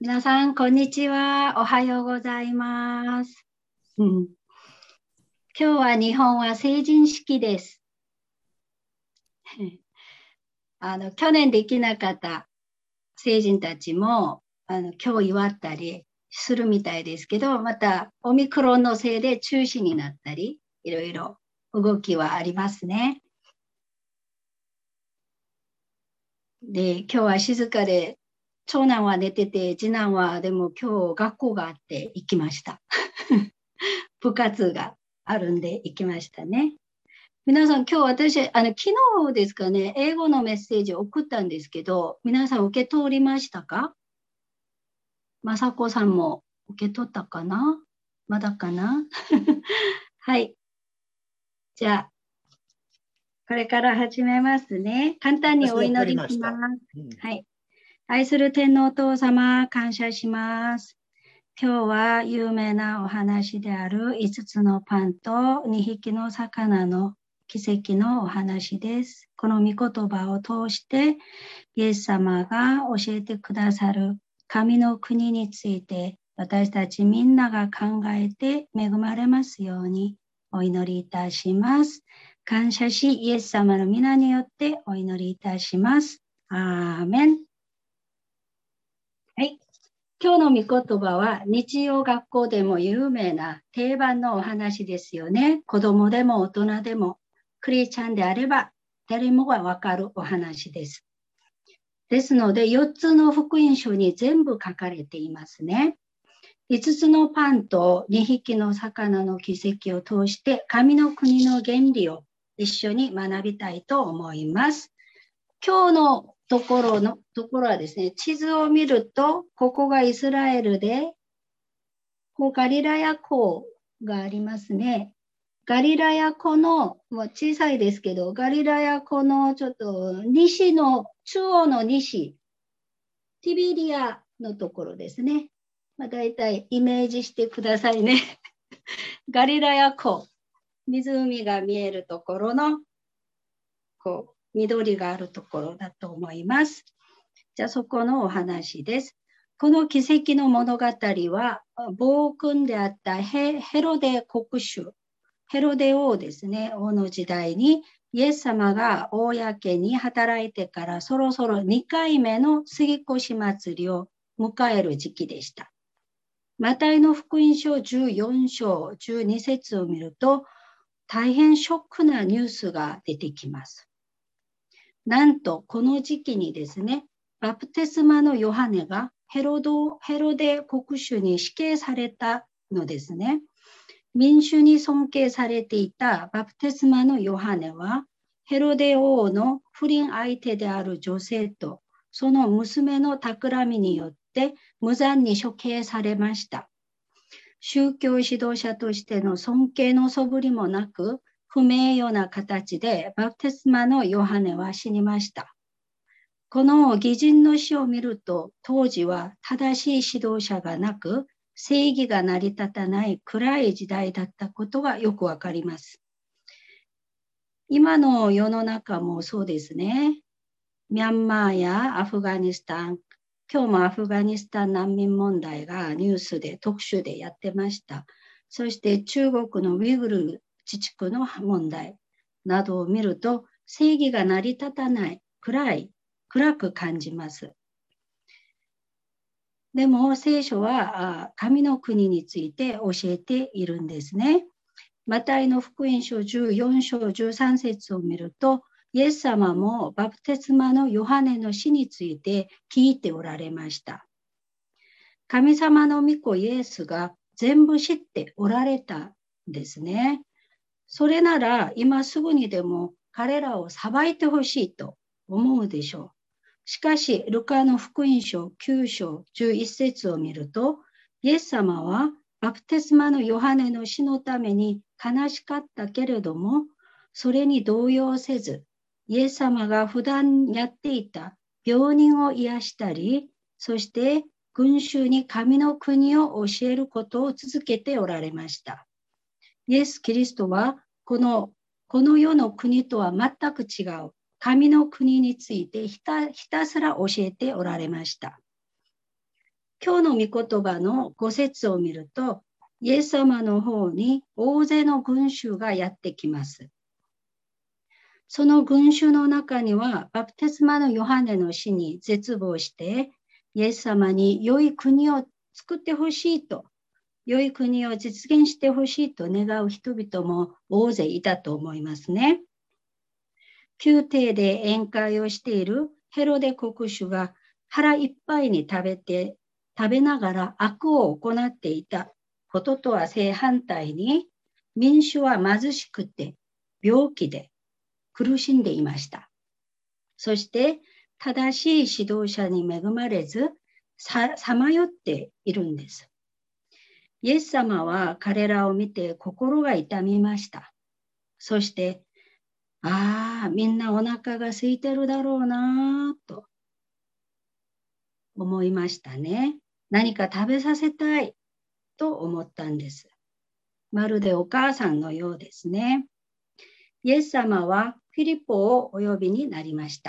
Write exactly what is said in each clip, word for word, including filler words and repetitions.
皆さん、こんにちは。おはようございます。うん、今日は日本は成人式です。あの去年できなかった成人たちもあの今日祝ったりするみたいですけど、またオミクロンのせいで中止になったり、いろいろ動きはありますね。で、今日は静かで、長男は寝てて、次男はでも今日学校があって行きました。部活があるんで行きましたね。皆さん、今日私、あの昨日ですかね、英語のメッセージを送ったんですけど、皆さん受け取りましたか？まさこさんも受け取ったかな？まだかな？はい。じゃあ、これから始めますね。簡単にお私は取り祈りします。 ました。うん、 はい。愛する天皇お父様、感謝します。今日は有名なお話であるいつつのパンとにひきの魚の奇跡のお話です。この御言葉を通して、イエス様が教えてくださる神の国について、私たちみんなが考えて恵まれますようにお祈りいたします。感謝し、イエス様の皆によってお祈りいたします。アーメン。はい。今日の御言葉は日曜学校でも有名な定番のお話ですよね。子供でも大人でもクリスチャンであれば誰もがわかるお話です。ですのでよっつの福音書に全部書かれていますね。いつつのパンとにひきの魚の奇跡を通して神の国の原理を一緒に学びたいと思います。今日のところのところはですね、地図を見ると、ここがイスラエルで、こうガリラヤ湖がありますね。ガリラヤ湖の、もう小さいですけど、ガリラヤ湖のちょっと西の、中央の西、ティビリアのところですね。まあ、大体イメージしてくださいね。ガリラヤ湖、湖が見えるところの、こう、緑があるところだと思います。じゃあそこのお話です。この奇跡の物語は、暴君であったヘロデ国主、ヘロデ王ですね、王の時代に、イエス様が公に働いてからそろそろにかいめの杉越祭りを迎える時期でした。マタイの福音書じゅうよん章じゅうに節を見ると、大変ショックなニュースが出てきます。なんとこの時期にですね、バプテスマのヨハネがヘロド、ヘロデ国主に死刑されたのですね。民衆に尊敬されていたバプテスマのヨハネは、ヘロデ王の不倫相手である女性とその娘の企みによって無残に処刑されました。宗教指導者としての尊敬の素振りもなく、不名誉な形でバプテスマのヨハネは死にました。この義人の死を見ると、当時は正しい指導者がなく、正義が成り立たない暗い時代だったことがよくわかります。今の世の中もそうですね。ミャンマーやアフガニスタン、今日もアフガニスタン難民問題がニュースで特集でやってました。そして中国のウイグル自治区の問題などを見ると、正義が成り立たない、暗い、暗く感じます。でも聖書は神の国について教えているんですね。マタイの福音書じゅうよん章じゅうさん節を見ると、イエス様もバプテスマのヨハネの死について聞いておられました。神様の御子イエスが全部知っておられたんですね。それなら今すぐにでも彼らを裁いてほしいと思うでしょう。しかし、ルカの福音書きゅう章じゅういち節を見ると、イエス様はバプテスマのヨハネの死のために悲しかったけれども、それに動揺せず、イエス様が普段やっていた病人を癒したり、そして群衆に神の国を教えることを続けておられました。イエス・キリストはこの、この世の国とは全く違う神の国についてひた、ひたすら教えておられました。 今日の御言葉のご節を見ると、イエス様の方に大勢の群衆がやってきます。その群衆の中には、バプテスマのヨハネの死に絶望して、イエス様に良い国を作ってほしいと、良い国を実現してほしいと願う人々も大勢いたと思いますね。宮廷で宴会をしているヘロデ国主が腹いっぱいに食べて、食べながら悪を行っていたこととは正反対に、民衆は貧しくて病気で苦しんでいました。そして正しい指導者に恵まれず、さまよっているんです。イエス様は彼らを見て心が痛みました。そして、ああ、みんなお腹が空いてるだろうなぁと思いましたね。何か食べさせたいと思ったんです。まるでお母さんのようですね。イエス様はフィリポをお呼びになりました。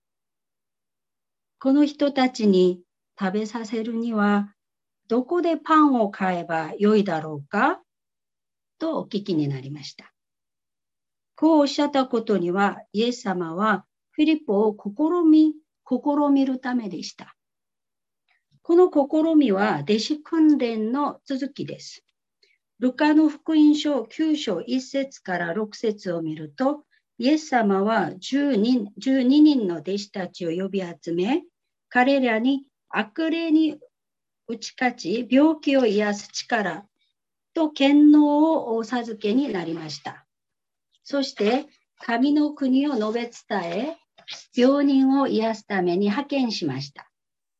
この人たちに食べさせるには、どこでパンを買えばよいだろうかとお聞きになりました。こうおっしゃったことには、イエス様はフィリポを試み、試みるためでした。この試みは弟子訓練の続きです。ルカの福音書きゅう章いち節からろく節を見ると、イエス様はじゅうににんの弟子たちを呼び集め、彼らに悪霊に打ち勝ち、病気を癒す力と権能をお授けになりました。そして、神の国を述べ伝え、病人を癒すために派遣しました。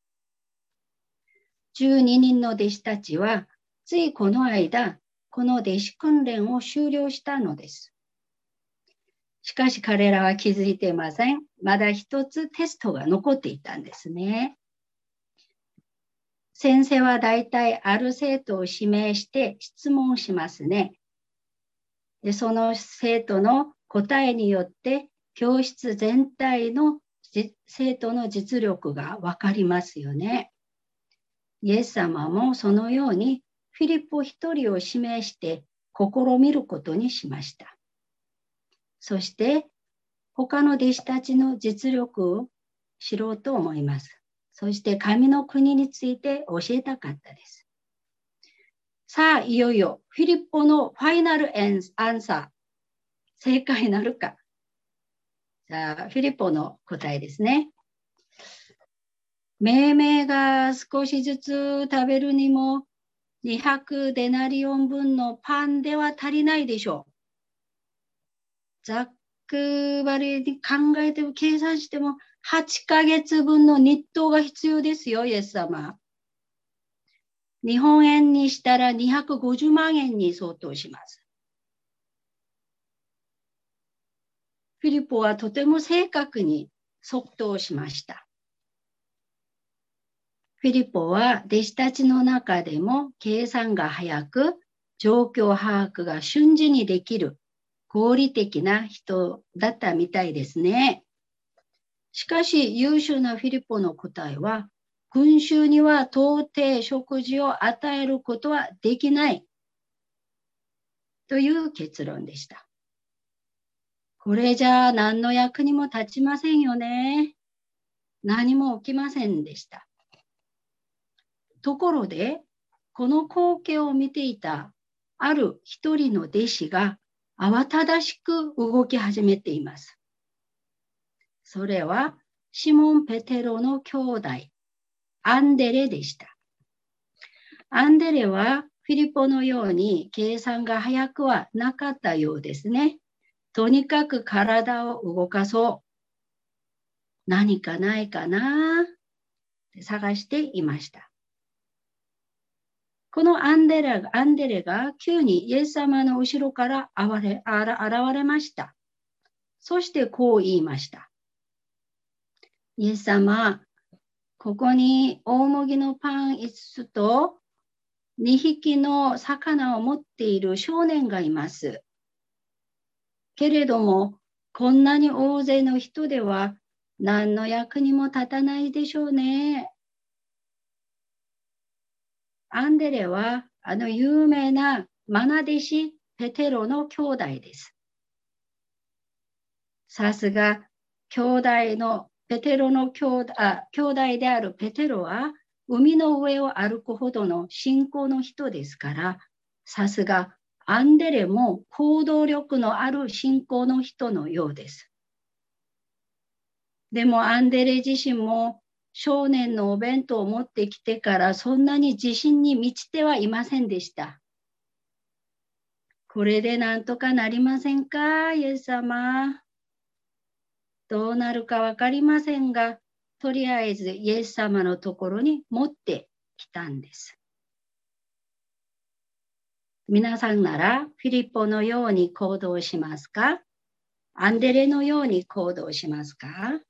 じゅうににんの弟子たちは、ついこの間、この弟子訓練を終了したのです。しかし彼らは気づいていません。まだ一つテストが残っていたんですね。先生はだいたいある生徒を指名して質問しますね。で、その生徒の答えによって教室全体の生徒の実力がわかりますよね。イエス様もそのようにフィリポ一人を指名して試みることにしました。そして他の弟子たちの実力を知ろうと思います。そして神の国について教えたかったです。さあ、いよいよフィリポのファイナルアンサー。正解なるか。じゃあ、フィリポの答えですね。命名が少しずつ食べるにもにひゃくデナリオン分のパンでは足りないでしょう。ざっくばりに考えても計算してもはちかげつぶんの日当が必要ですよ、イエス様。日本円にしたらにひゃくごじゅうまんえんに相当します。フィリポはとても正確に即答しました。フィリポは弟子たちの中でも計算が早く、状況把握が瞬時にできる合理的な人だったみたいですね。しかし優秀なフィリポの答えは、群衆には到底食事を与えることはできないという結論でした。これじゃあ何の役にも立ちませんよね。何も起きませんでした。ところで、この光景を見ていたある一人の弟子が慌ただしく動き始めています。それはシモン・ペテロの兄弟、アンデレでした。アンデレはフィリポのように計算が早くはなかったようですね。とにかく体を動かそう。何かないかなって探していました。このアンデレが、アンデレが急にイエス様の後ろから現れ、現れました。そしてこう言いました。イエス様、ここに大麦のパンいつつとにひきの魚を持っている少年がいます。けれども、こんなに大勢の人では何の役にも立たないでしょうね。 アンデレはあの有名なマナ弟子ペテロの兄弟です。さすが兄弟のペテロの兄弟、あ、兄弟であるペテロは海の上を歩くほどの信仰の人ですから、さすがアンデレも行動力のある信仰の人のようです。でもアンデレ自身も少年のお弁当を持ってきてからそんなに自信に満ちてはいませんでした。これでなんとかなりませんか、イエス様。どうなるかわかりませんが、とりあえずイエス様のところに持ってきたんです。皆さんならフィリポのように行動しますか？アンデレのように行動しますか？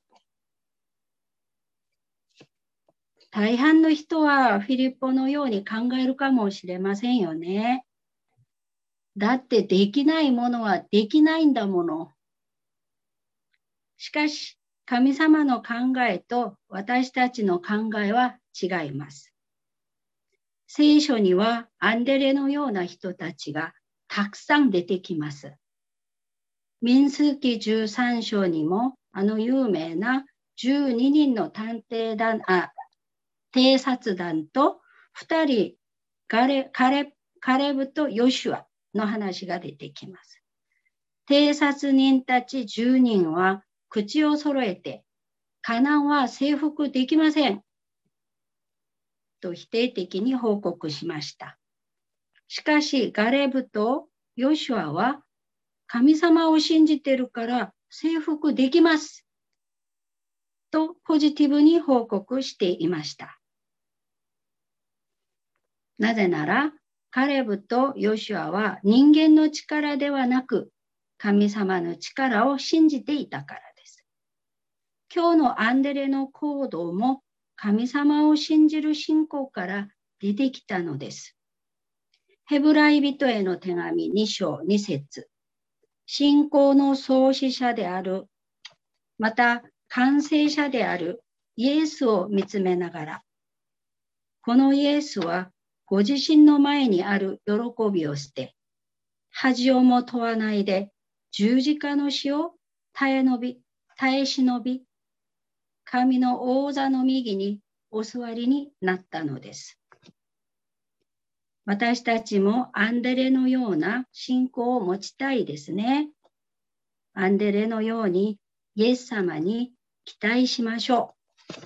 大半の人はフィリポのように考えるかもしれませんよね。だってできないものはできないんだもの。しかし、神様の考えと私たちの考えは違います。聖書にはアンデレのような人たちがたくさん出てきます。民数記じゅうさん章にもあの有名なじゅうににんの探偵団、あ、偵察団とふたりカレ、カレ、カレブとヨシュアの話が出てきます。偵察人たちじゅうにんは口を揃えて、カナンは征服できませんと否定的に報告しました。しかし、ガレブとヨシュアは神様を信じているから征服できますとポジティブに報告していました。なぜなら、カレブとヨシュアは人間の力ではなく、神様の力を信じていたからです。今日のアンデレの行動も神様を信じる信仰から出てきたのです。ヘブライ人への手紙に章に節。信仰の創始者である、また完成者であるイエスを見つめながら、このイエスはご自身の前にある喜びを捨て、恥をも問わないで十字架の死を耐え延び、耐え忍び、神の王座の右にお座りになったのです。私たちもアンデレのような信仰を持ちたいですね。アンデレのようにイエス様に期待しましょう。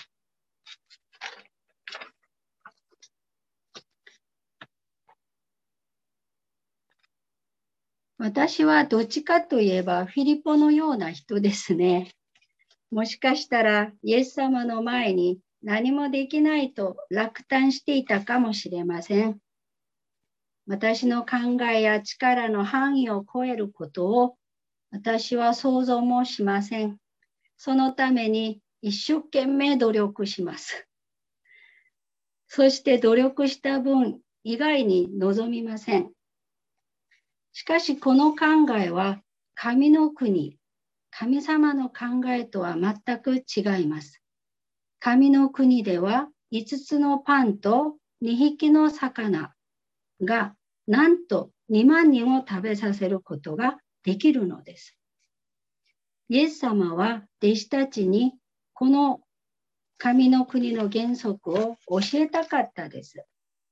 私はどっちかといえばフィリポのような人ですね。もしかしたらイエス様の前に何もできないと落胆していたかもしれません。私の考えや力の範囲を超えることを私は想像もしません。そのために一生懸命努力します。そして努力した分以外に望みません。しかしこの考えは神の国、神様の考えとは全く違います。神の国ではいつつのパンとにひきの魚がなんとにまんにんを食べさせることができるのです。イエス様は弟子たちにこの神の国の原則を教えたかったです。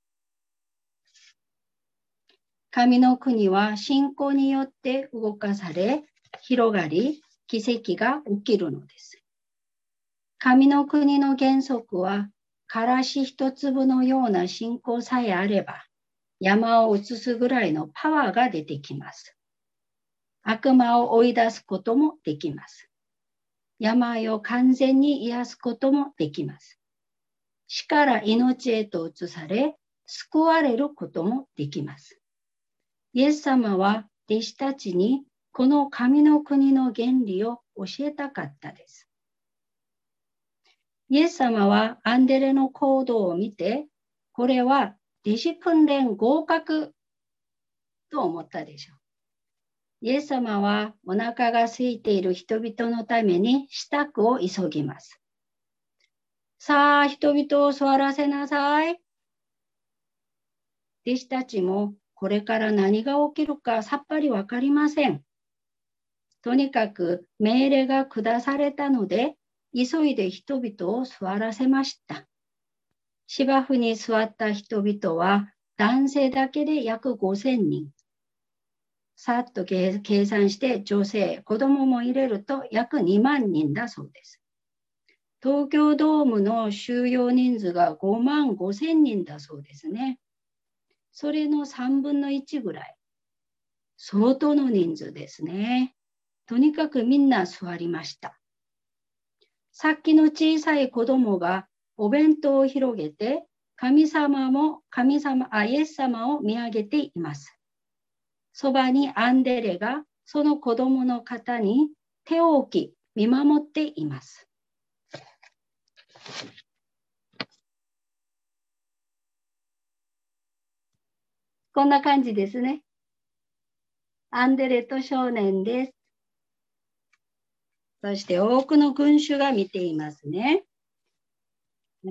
神の国は信仰によって動かされ、広がり、奇跡が起きるのです。神の国の原則は、からし一粒のような信仰さえあれば、山を移すぐらいのパワーが出てきます。悪魔を追い出すこともできます。病を完全に癒すこともできます。死から命へと移され、救われることもできます。イエス様は弟子たちにこの神の国の原理を教えたかったです。イエス様はアンデレの行動を見て、これは弟子訓練合格と思ったでしょう。イエス様はお腹が空いている人々のために支度を急ぎます。さあ、人々を座らせなさい。 弟子たちもこれから何が起きるかさっぱりわかりません。とにかく命令が下されたので、急いで人々を座らせました。芝生に座った人々は男性だけで約ごせんにん。さっと計算して女性、子供も入れると約にまんにんだそうです。東京ドームの収容人数がごまんごせんにんだそうですね。それのさんぶんのいちぐらい。相当の人数ですね。とにかくみんな座りました。さっきの小さい子供がお弁当を広げて、神様も神様あイエス様を見上げています。そばにアンデレがその子供の肩に手を置き見守っています。こんな感じですね。アンデレと少年です。そして多くの群衆が見ていますね。はい、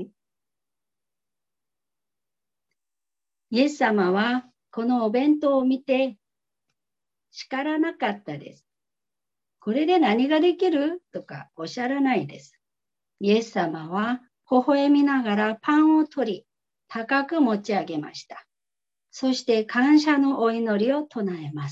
イエス様はこのお弁当を見て叱らなかったです。これで何ができるとかおっしゃらないです。イエス様は微笑みながらパンを取り、高く持ち上げました。そして感謝のお祈りを唱えます。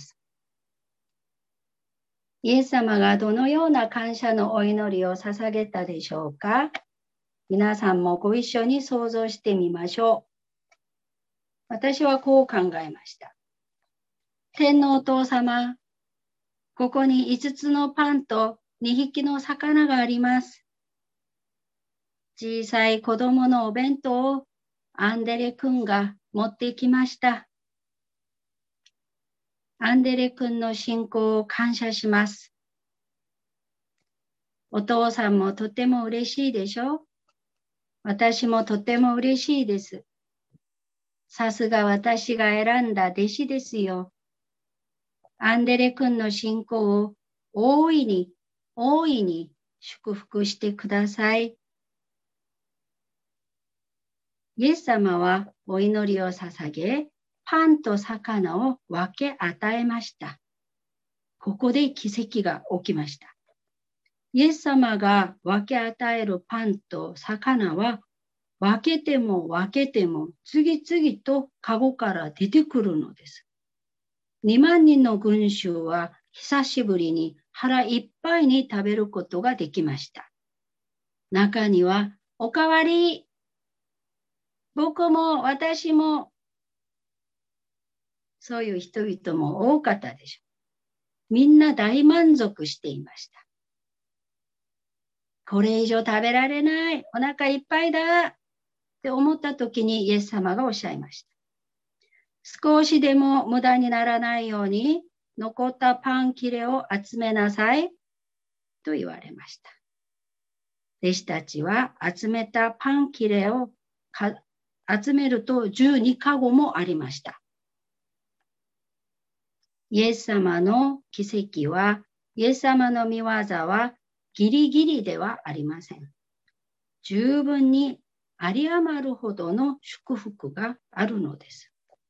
イエス様がどのような感謝のお祈りを捧げたでしょうか？皆さんもご一緒に想像してみましょう。私はこう考えました。天のお父様、ここにいつつのパンとにひきの魚があります。小さい子供のお弁当をアンデレ君が持ってきました。アンデレ君の信仰を感謝します。お父さんもとても嬉しいでしょう？私もとても嬉しいです。さすが私が選んだ弟子ですよ。アンデレ君の信仰を大いに、大いに祝福してください。イエス様はお祈りを捧げ、パンと魚を分け与えました。ここで奇跡が起きました。イエス様が分け与えるパンと魚は分けても分けても次々とカゴから出てくるのです。にまんにんの群衆は久しぶりに腹いっぱいに食べることができました。中には、おかわり、僕も私も、そういう人々も多かったでしょう。みんな大満足していました。これ以上食べられない、お腹いっぱいだって思った時にイエス様がおっしゃいました。少しでも無駄にならないように残ったパン切れを集めなさいと言われました。弟子たちは集めたパン切れを集めるとじゅうにカゴもありました。イエス様の奇跡は、イエス様の御業はギリギリではありません。十分に有り余るほどの祝福があるのです。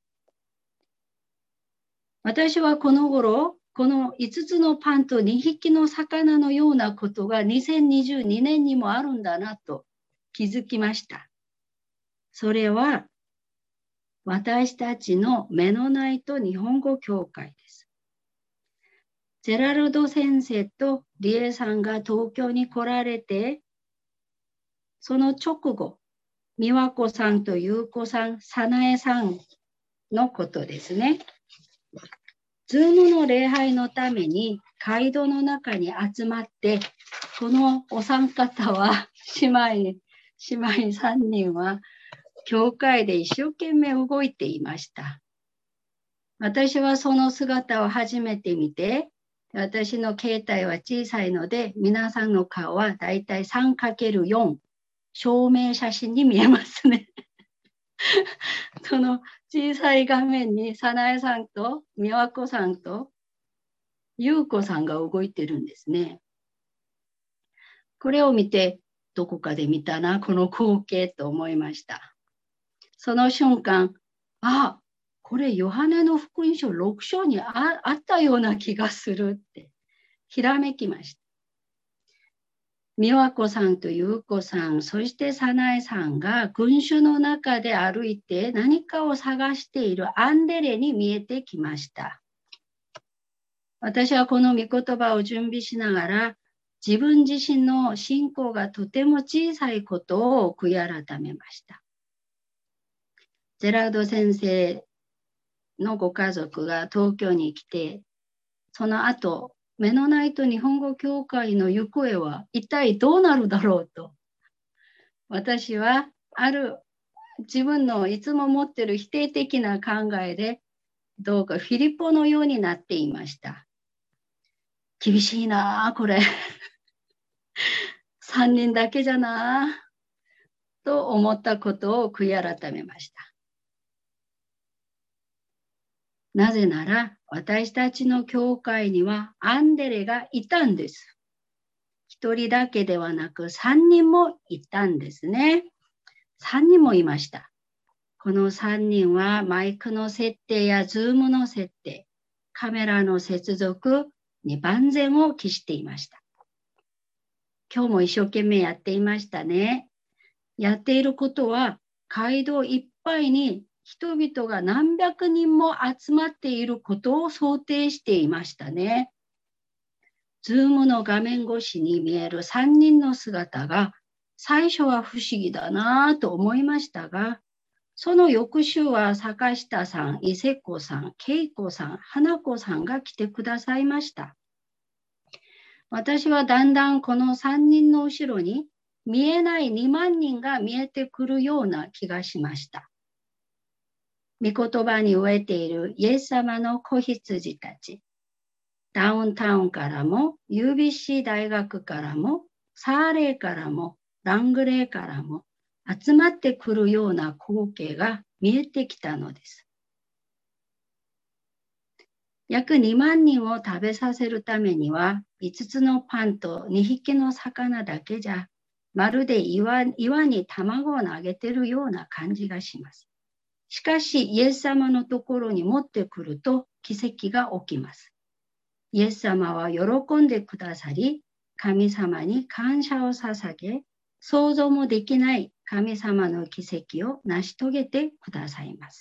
私はこの頃、このいつつのパンとにひきの魚のようなことがにせんにじゅうにねんにもあるんだなと気づきました。それは私たちのメノナイト日本語協会です。ジェラルド先生とリエさんが東京に来られて、その直後、美和子さんと優子さん、早苗さんのことですね。ズームの礼拝のために街道の中に集まって、このお三方は、姉妹、姉妹さんにんは、教会で一生懸命動いていました。私はその姿を初めて見て、私の携帯は小さいので、皆さんの顔はだいたい さんかけるよん、証明写真に見えますね。その小さい画面に、早苗さんと美和子さんと優子さんが動いてるんですね。これを見て、どこかで見たな、この光景と思いました。その瞬間、あ、 これヨハネの福音書ろく章に あ, あったような気がするってひらめきました。美和子さんと優子さん、そして早苗さんが群衆の中で歩いて何かを探しているアンデレに見えてきました。私はこの御言葉を準備しながら、自分自身の信仰がとても小さいことを悔い改めました。ジェラード先生のご家族が東京に来て、その後、メノナイト日本語教会の行方は一体どうなるだろうと、私はある自分のいつも持っている否定的な考えで、どうかフィリポのようになっていました。厳しいなあ、これ。さんにんだけじゃなあ、と思ったことを悔い改めました。なぜなら、私たちの教会にはアンデレがいたんです。一人だけではなく三人もいたんですね。三人もいました。この三人はマイクの設定やズームの設定、カメラの接続に万全を期していました。今日も一生懸命やっていましたね。やっていることは街道いっぱいに人々が何百人も集まっていることを想定していましたね。ズームの画面越しに見えるさんにんの姿が最初は不思議だなぁと思いましたが、その翌週は坂下さん、伊勢子さん、恵子さん、花子さんが来てくださいました。私はだんだんこのさんにんの後ろに見えないにまんにんが見えてくるような気がしました。御言葉に飢えているイエス様の子羊たち、ダウンタウンからも、ユービーシー 大学からも、サーレーからも、ラングレーからも集まってくるような光景が見えてきたのです。約にまんにんを食べさせるためには、いつつのパンとにひきの魚だけじゃ、まるで 岩, 岩に卵を投げてるような感じがします。しかし、イエス様のところに持ってくると奇跡が起きます。イエス様は喜んでくださり、神様に感謝を捧げ、想像もできない神様の奇跡を成し遂げてくださいます。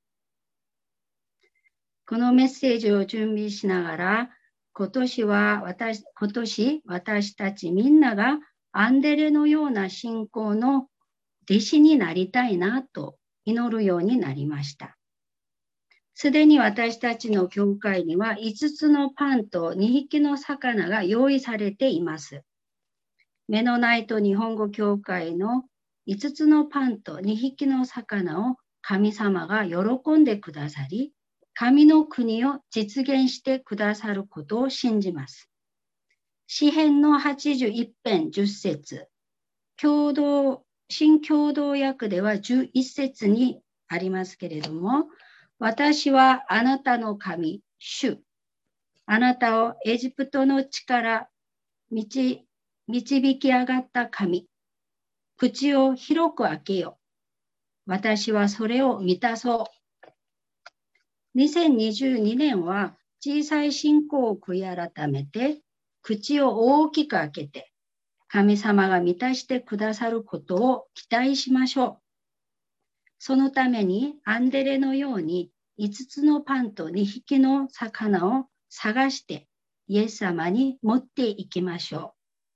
このメッセージを準備しながら、今年は私、今年私たちみんながアンデレのような信仰の弟子になりたいなと祈るようになりました。すでに私たちの教会にはいつつのパンとにひきの魚が用意されています。メノナイト日本語教会のいつつのパンとにひきの魚を神様が喜んでくださり、神の国を実現してくださることを信じます。詩編のはちじゅういち編じゅっ節、共同、新共同訳ではじゅういち節にありますけれども、私はあなたの神、主。あなたをエジプトの地から導き上がった神。口を広く開けよ。私はそれを満たそう。にせんにじゅうにねんは小さい信仰を悔い改めて、口を大きく開けて、神様が満たしてくださることを期待しましょう。そのためにアンデレのようにいつつのパンとにひきの魚を探してイエス様に持っていきましょう。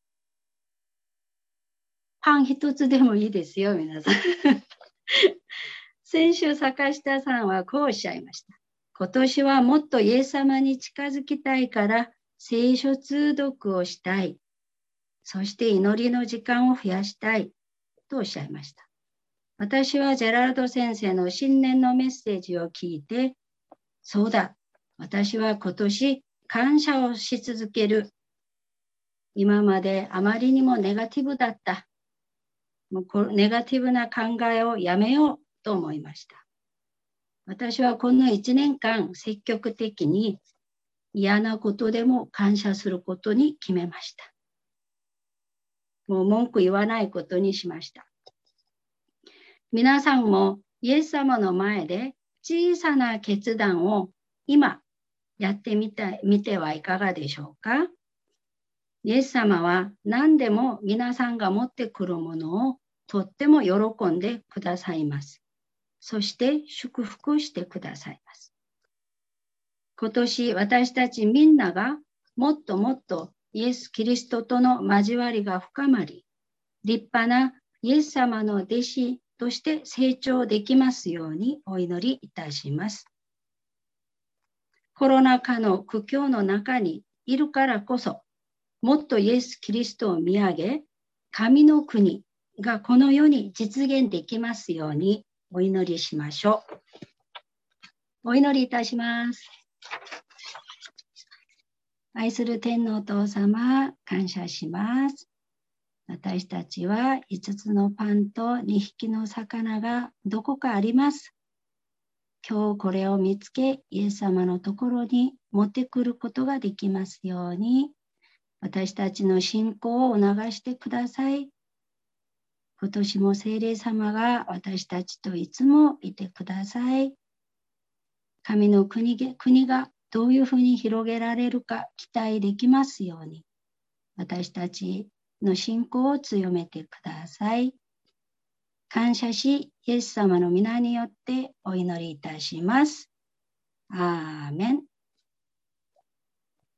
パン一つでもいいですよ、皆さん。先週坂下さんはこうおっしゃいました。今年はもっとイエス様に近づきたいから聖書通読をしたい。そして祈りの時間を増やしたいとおっしゃいました。私はジェラルド先生の新年のメッセージを聞いて、そうだ、私は今年感謝をし続ける。今まであまりにもネガティブだった。もうネガティブな考えをやめようと思いました。私はこのいちねんかん積極的に嫌なことでも感謝することに決めました。もう文句言わないことにしました。皆さんもイエス様の前で小さな決断を今やってみて、みてはいかがでしょうか。イエス様は何でも皆さんが持ってくるものをとっても喜んでくださいます。そして祝福してくださいます。今年私たちみんながもっともっとイエス・キリストとの交わりが深まり、立派なイエス様の弟子として成長できますようにお祈りいたします。コロナ禍の苦境の中にいるからこそ、もっとイエス・キリストを見上げ、神の国がこの世に実現できますようにお祈りしましょう。お祈りいたします。愛する天のお父様、感謝します。私たちはいつつのパンとにひきの魚がどこかあります。今日これを見つけ、イエス様のところに持ってくることができますように、私たちの信仰を促してください。今年も聖霊様が私たちといつもいてください。神の国が、国がどういうふうに広げられるか期待できますように、私たちの信仰を強めてください。感謝し、イエス様の皆によってお祈りいたします。アーメン。